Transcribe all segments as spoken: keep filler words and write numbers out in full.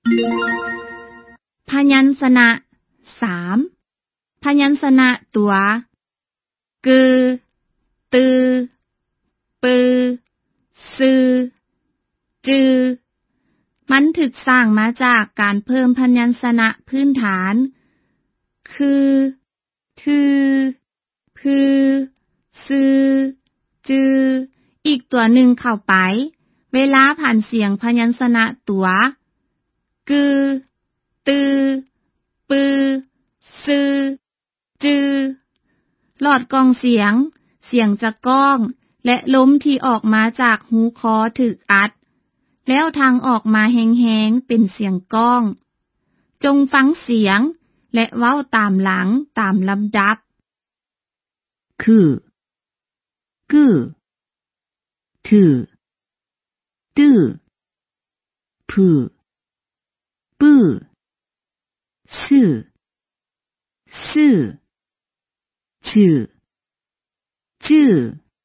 พยัญชนะสามพยัญชนะตัวกึตือปือซือจือมันถึกสร้างมาจากการเพิ่มพยัญชนะพื้นฐานคือทือพือซือจืออีกตัวหนึ่งเข้าไปเวลาผ่านเสียงพยัญชนะตัวกึตือปือซือจือหลอดกองเสียงเสียงจะก้องและลมที่ออกมาจากหูคอถึกอัดแล้วทางออกมาแหงๆเป็นเสียงก้องจงฟังเสียงและเว้าตามหลังตามลำดับคือกือถือตื้อผือปื้อซื่อซื่อจือจื้อ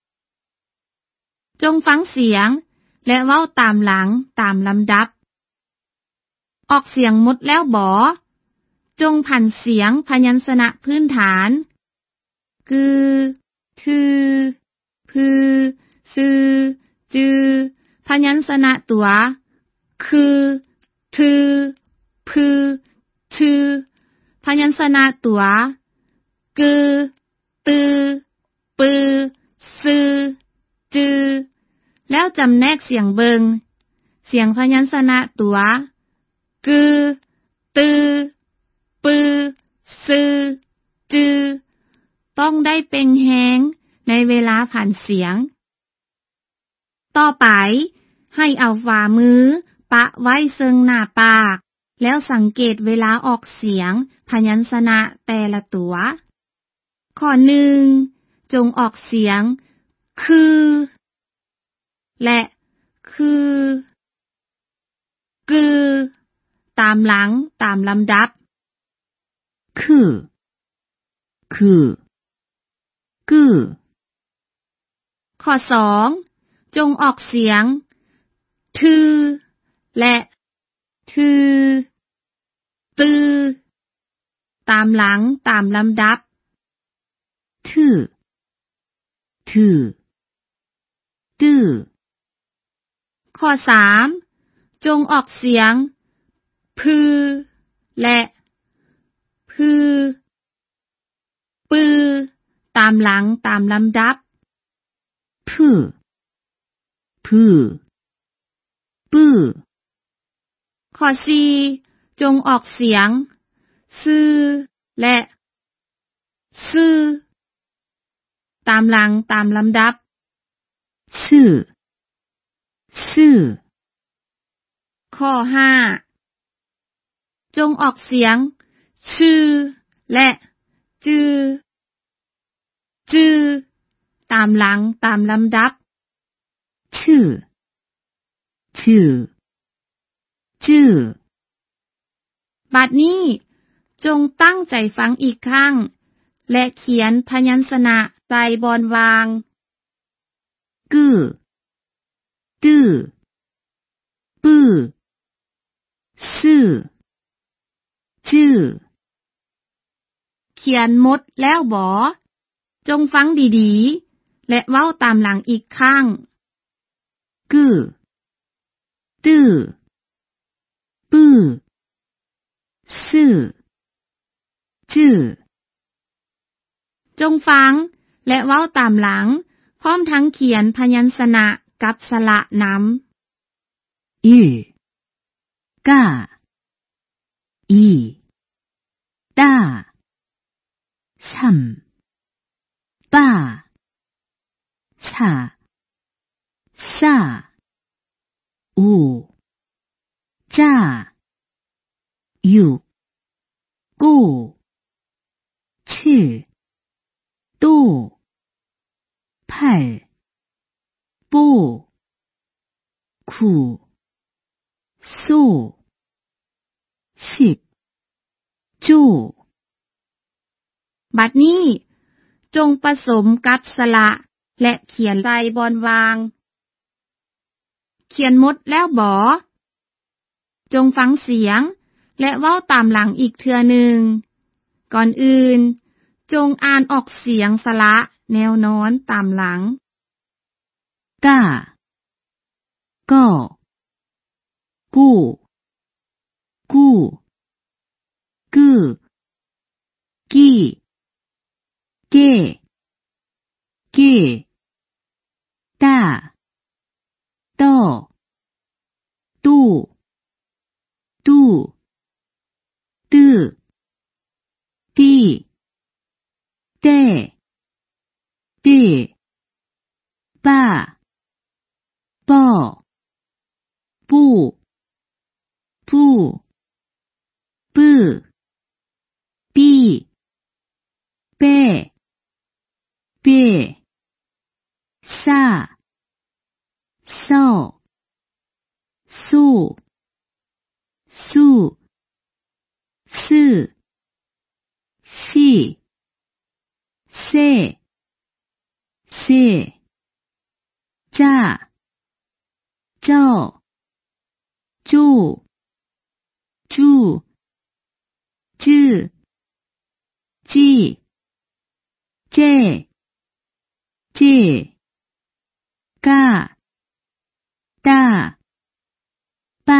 จงฟังเสียงและเว้าตามหลังตามลำดับออกเสียงหมดแล้วบ่จงผันเสียงพยัญชนะพื้นฐานกือทือพือซือจือพยัญชนะตัวคือทือพือทือพยัญชนะตัวกึตือปือซือจือแล้วจำแนกเสียงเบิงเสียงพยัญชนะตัวกึตือปือซือจือต้องได้เป่งแฮงในเวลาผ่านเสียงต่อไปให้เอาฝ่ามือปะไว้เซิงหน้าปากแล้วสังเกตเวลาออกเสียงพยัญชนะแต่ละตัวข้อหนึ่งจงออกเสียงคือและคือกือตามหลังตามลำดับคือคือกือข้อสองจงออกเสียงทือและทือตือตามหลังตามลำดับทื่อทื่อตื้อข้อสามจงออกเสียงพือและพือปือตามหลังตามลำดับพื้อพือปื้อข้อสี่จงออกเสียงซื่อและซื่อตามหลังตามลำดับซื่อซื่อข้อห้าจงออกเสียงชื่อและจือจือตามหลังตามลำดับชื่อชื่อจื้อบัดนี้จงตั้งใจฟังอีกครั้งและเขียนพยัญชนะใส่บอนวางกือตื้อปื้อซื่อจื้อเขียนหมดแล้วบ่จงฟังดีๆและเว้าตามหลังอีกครั้งกือตื้อปื้อซื่อจื้อจงฟังและเว้าตามหลังพร้อมทั้งเขียนพยัญชนะกับสระนำยืกาอีตาซัมป้าชาซาอูจ้าอยู่กูชื่อตู้พัลปูคู่สู้สิบจูบัดนี้จงผสมกับสระและเขียนใส่บอนวางเขียนหมดแล้วบ่จงฟังเสียงและเว้าตามหลังอีกเทื่อหนึ่งก่อนอื่นจงอ่านออกเสียงสระแนวนอนตามหลังกาก็กูกูกือกี้เก้เก้ตาโตตู้ตู้ตื้อตีเต้เต้ป้าป้อปู้ปู้ปื้อปี้เป้เป้ซ่าซ่อสู้สู้ซื่อซี่เซ่เซ่จ้าเจ้าจู้จู้จื้อจี้เจ้เจ้ก้าตาป้า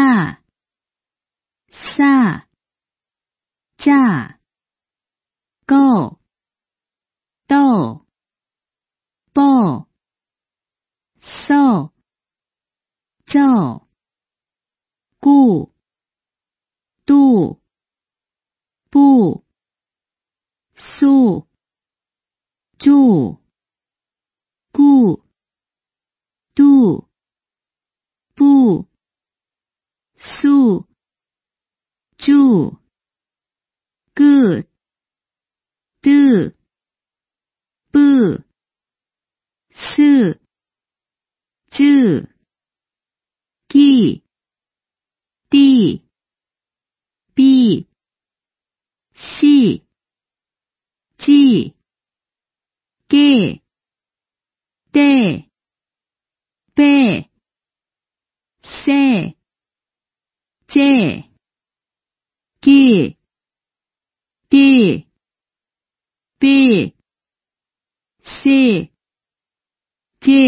ซ่าจ้าก็โตป้อซ่อเจ้ากู้ตู้ปู้สู้จู้กู้ตู้ปู้สู้จู้กือตื้อปื้อซื่อจื้อกี้ตี้ปี้ซี่จี้เก้เต้เป้เซ่เจ้กี้ตี้เป้เซ่เจ้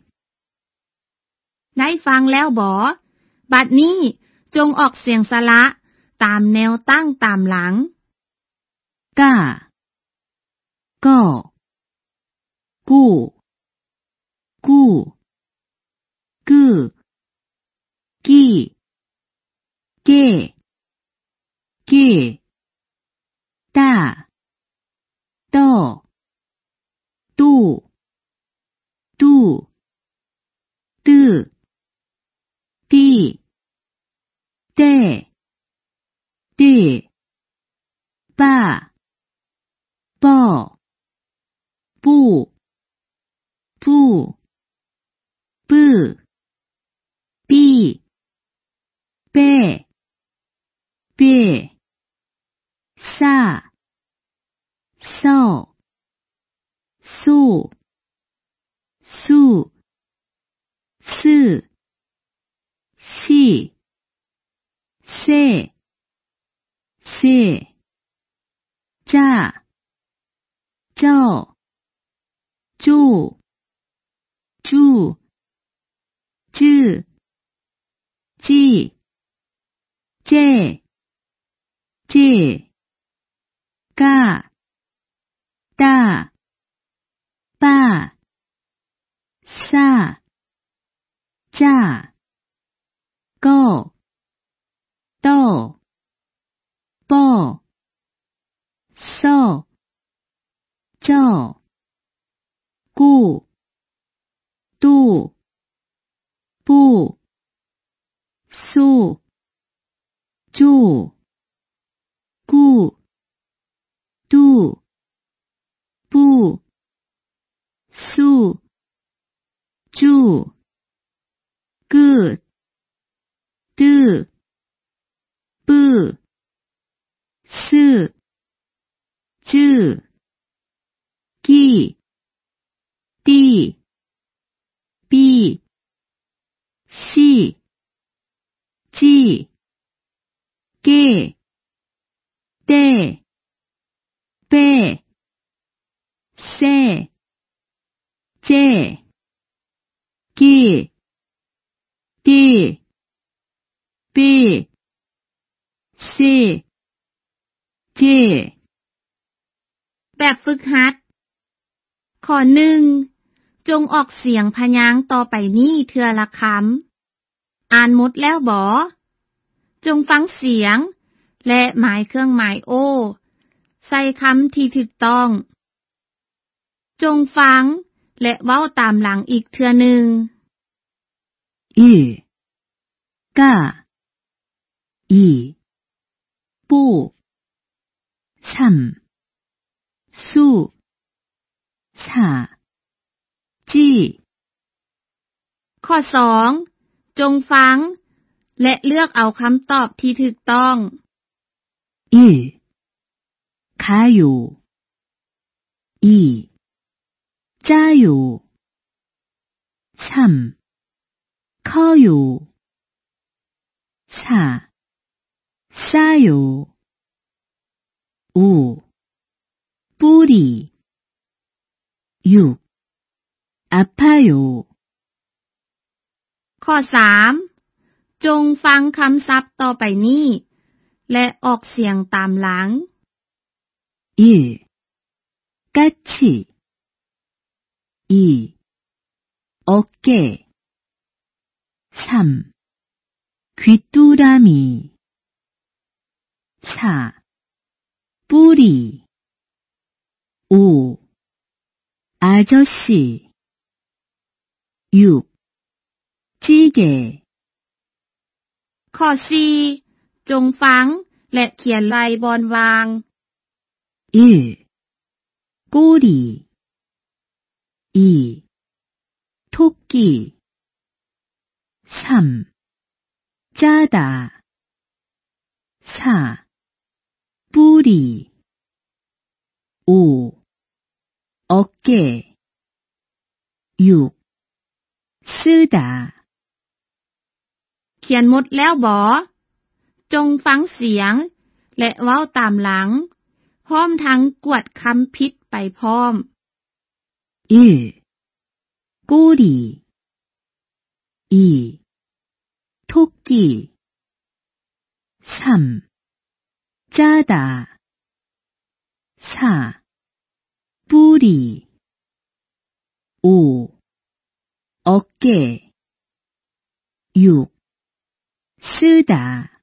ได้ฟังแล้วบ่บัดนี้จงออกเสียงสระตามแนวตั้งตามหลังกาก็กู้กู้กือกี้เก้เก้ตาโตตู้ตู้ตื้อตีเต้เต้ป้าป้อปู้ปู้ปื้อปี้เป้เป้ซ่าซ่อสู้สู้ซื่อซี่เซ่เซ่จ้าเจ้าจู้จู้จื้อจี้เจ้เจ้ก้าตาป้าซ่าจ้าก็โตป้อซ่อเจ้ากู้ตู้ปู้สู้จู้กู้ตู้ปู้สู้จู้กือตื้อปื้อซื่อจื้อกี้ตี้ปี้ซี่จี้ 빼, 세, 제, 기, 띠, 삐, 씨, 지 แบบฝึกหัดข้อหนึ่งจงออกเสียงพยางค์ต่อไปนี้เทื่อละคำอ่านหมดแล้วบ่จงฟังเสียงและหมายเครื่องหมายโอใส่คำที่ถูกต้องจงฟังและเว้าตามหลังอีกเทื่อหนึ่ง 일, 가, 이, 뽀, 삼, 수, 사, 지 ข้อสองจงฟังและเลือกเอาคำตอบที่ถูกต้อง 일, 가요, 이, 짜요, 삼, 커요, 사, 싸요, 오, 뿌리, 육, 아파요 ข้อสามจงฟังคำศัพท์ต่อไปนี้และออกเสียงตามหลัง 일, 까치, 이, 어깨, 삼, 귀뚜라미, 사, 뿌리, 오, 아저씨, 육, 찌개 ข้อสี่จงฟังและเขียนลายบอนวาง 일, 꼬리, 이, 토끼, 삼, 짜다, 사, 뿌리, 오, 어깨, 육, 쓰다 เขียนหมดแล้วบ่จงฟังเสียงและเว้าตามหลังพร้อมทั้งกวดคำผิดไปพร้อม 일, 꼬리, 이, 토끼, 삼, 짜다, 사, 뿌리, 오, 어깨, 육, 쓰다